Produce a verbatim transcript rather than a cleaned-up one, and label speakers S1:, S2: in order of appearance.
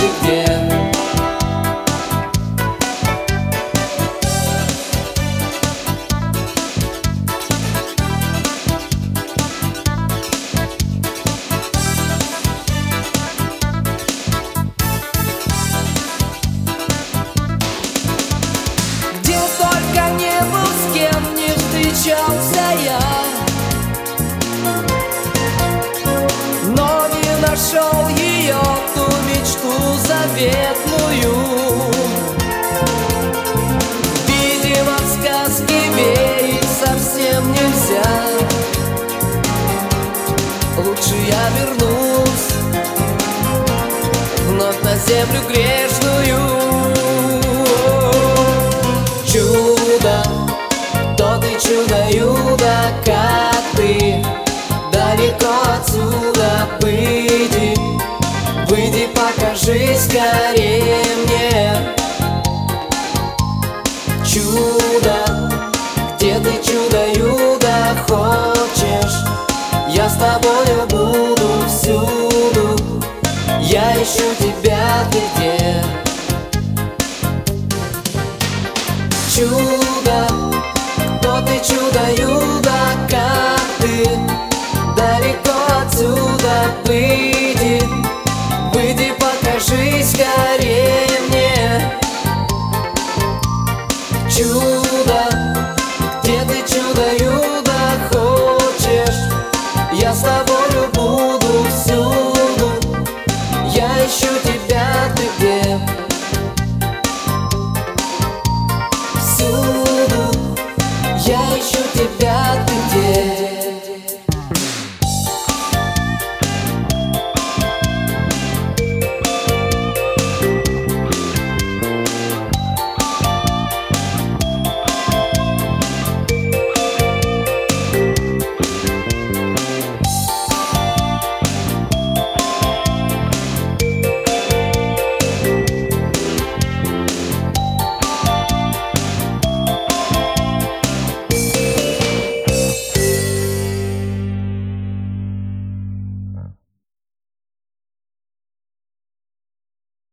S1: ты где?
S2: Где только не был, с кем не встречался я, но не нашел ее, ту мечту заветную. Видимо, в сказки верить совсем нельзя. Лучше я вернусь вновь на землю грешную. Чудо, кто ты, чудо-юдо, как ты далеко отсюда? Выйди, выйди, покажи скорее мне. Чудо, где ты, чудо-юдо, хочешь? Я с тобою буду всюду. Я ищу тебя, ты где? Чудо, кто ты, чудо-юдо, как ты далеко отсюда? Выйди,